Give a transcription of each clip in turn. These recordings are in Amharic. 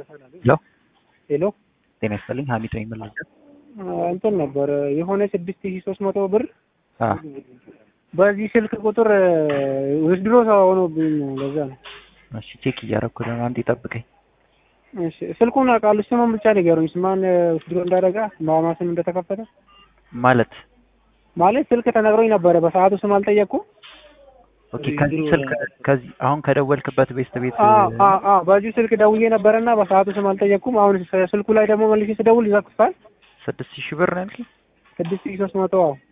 ሄሎ ሄሎ ጤና ይስጥልኝ። ሀሚድ ነኝ። መለስ እንትን ነበር የሆነ 6300 ብር አ በዚህ ስልክ ቁጥር ውስድሮ ሆኖብኝ ነው። ለዛ ነው። እሺ ቼክ እያደረኩ ነው። አንዴ ጠብቀኝ። እሺ ስልኩን አውቃለሁ። ስሙን ብቻ ንገሩኝ። ማን ውስድሮ እንዳደረጋ ማማስም እንደተከፈተ ማለት ስልክ ተነግሮኝ ነበረ። በሰዓቱ ስም አልጠየቅኩም። ኦኬ ከዚህ አሁን ከደወልክበት ቤት በዚህ ስልክ ደውዬ ነበርና በሰዓቱ ስም አልጠየቅኩም። አሁን ስልኩ ላይ ደግሞ መልሼ ስደውል ይዘክፋል። 6000 ብር ነው ያልከኝ? 6300 አዎ።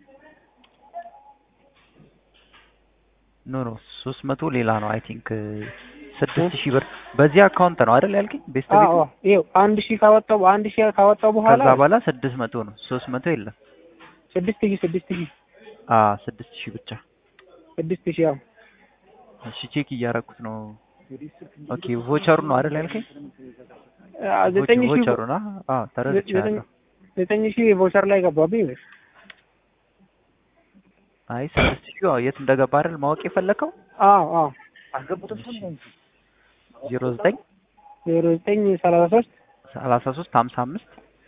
ኖ 300 ሌላ ነው። አይ ቲንክ 6000 ብር በዚህ አካውንት ነው አይደል ያልከኝ? ቤት አዎ ይኸው 1000 ካወጣው በኋላ ከዛ በኋላ 600 ነው። 300 የለም። 6000 6000 ብቻ 6000 ያው። እሺ ቼክ እያደረኩት ነው። ኦኬ ቮቸሩ ነው አይደል ያልከኝ? 9000 ቮቸሩ ነው። ተረድቻለሁ። 9000 ቮቸር ላይ ገባብኝ። አይ 6000 የት እንደገባ አይደል ማወቅ የፈለከው? አዎ አስገቡት። 0933 55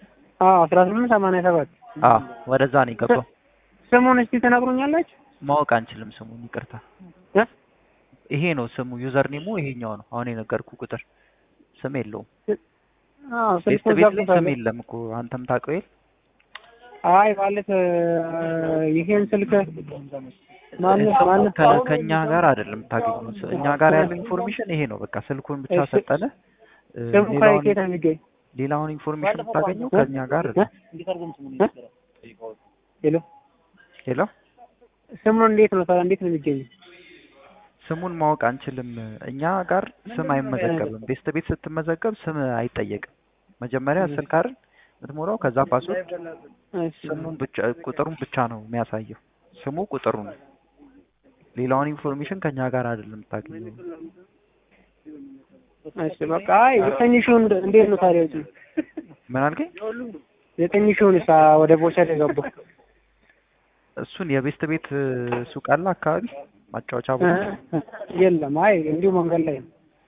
1887 ወደዛ ነው የገባው። ስሙን እስቲ ተናግሩኛላችሁ? ማወቅ አንችልም ስሙን፣ ይቅርታ። ይሄ ነው ስሙ፣ ዩዘር ኔሙ ይሄኛው ነው። አሁን የነገርኩ ቁጥር ስም የለውም። ቤት ስም የለም እኮ አንተም ታውቀው የለ። አይ ማለት ይሄን ስልክ ማነው ከኛ ጋር አይደለም ታገኙት። እኛ ጋር ያለው ኢንፎርሜሽን ይሄ ነው። በቃ ስልኩን ብቻ ሰጠነ። ሌላውን ኢንፎርሜሽን ታገኘው ከኛ ጋር ነው። ሄሎ ስሙን እንዴት ነው የሚገኘው? ስሙን ማወቅ አንችልም። እኛ ጋር ስም አይመዘገብም። ቤት ስትመዘገብ ስም አይጠየቅም። መጀመሪያ ስልክ አይደል የምትሞላው፣ ከዛ ፓስወርድ፣ ስሙን ብቻ ቁጥሩን ብቻ ነው የሚያሳየው። ስሙ ቁጥሩ ነው። ሌላውን ኢንፎርሜሽን ከኛ ጋር አይደለም ታገኘው። እሺ በቃ አይ 9000 እንዴት ነው ታዲያ? ምን አልከኝ? 9000 ወደ ቦቸር የገባው እሱን የቤስት ቤት ሱቅ አለ አካባቢ ማጫወቻ ቦታ የለም። አይ እንዲሁ መንገድ ላይ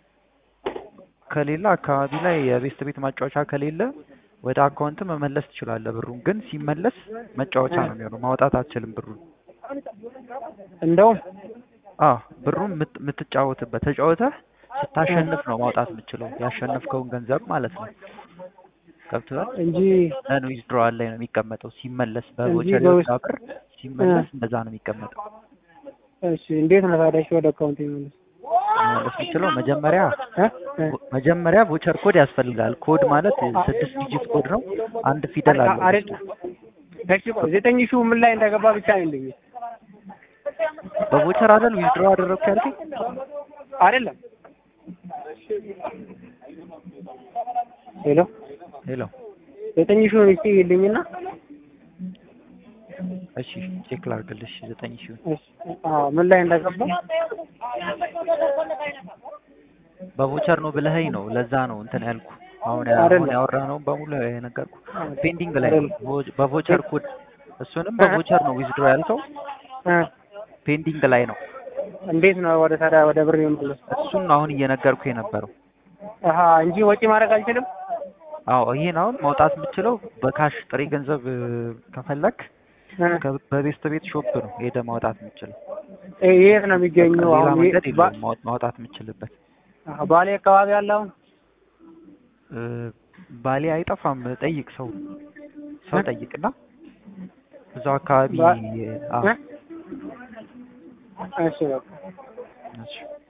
ከሌላ አካባቢ ላይ የቤስት ቤት ማጫወቻ ከሌለ ወደ አካውንት መመለስ ትችላለህ። ብሩን ግን ሲመለስ መጫወቻ ነው የሚሆነው። ማውጣት አትችልም ብሩን። እንደውም ብሩን የምትጫወትበት ተጫወተህ ስታሸንፍ ነው ማውጣት የምችለው። ያሸነፍከውን ገንዘብ ማለት ነው። ገብቶሃል እንጂ ዊዝድሮዋል ላይ ነው የሚቀመጠው። ሲመለስ በቮቸር ብር ሲመለስ እንደዛ ነው የሚቀመጠው። እሺ እንዴት ነው ታዲያ ወደ አካውንት የሚመለስ? የምችለው መጀመሪያ ቮቸር ኮድ ያስፈልጋል። ኮድ ማለት 6 ዲጂት ኮድ ነው። አንድ ፊደል አለው። እሺ 9000 ምን ላይ እንደገባ ብቻ አይልኝ። በቮቸር አይደል ዊዝድሮ አደረኩ ያልከኝ? አይደለም። ሄሎ 9000 እስቲ ይልኝና እሺ ቼክ ላድርግልሽ። 9000 ምን ላይ እንደገባ በቮቸር ነው ብለኸኝ ነው። ለዛ ነው እንትን ያልኩ። አሁን ያወራ ነው በሙሉ የነገርኩ ፔንዲንግ ላይ ነው። በቮቸር ኮድ እሱንም በቮቸር ነው ዊዝድሮ ያልከው። ፔንዲንግ ላይ ነው። እንዴት ነው ወደ ብር የሚመለስ? እሱን አሁን እየነገርኩ የነበረው እንጂ ወጪ ማድረግ አልችልም። ይሄን አሁን ማውጣት የምችለው በካሽ ጥሬ ገንዘብ ከፈለክ በቤስት ቤት ሾፕ ነው ሄደ ማውጣት የምችለው። የት ነው የሚገኘው? ሌላ መንገድ የለውም ማውጣት የምችልበት። ባሌ አካባቢ ያለው ባሌ አይጠፋም። ጠይቅ፣ ሰው ጠይቅና እዛው አካባቢ እሺ በቃ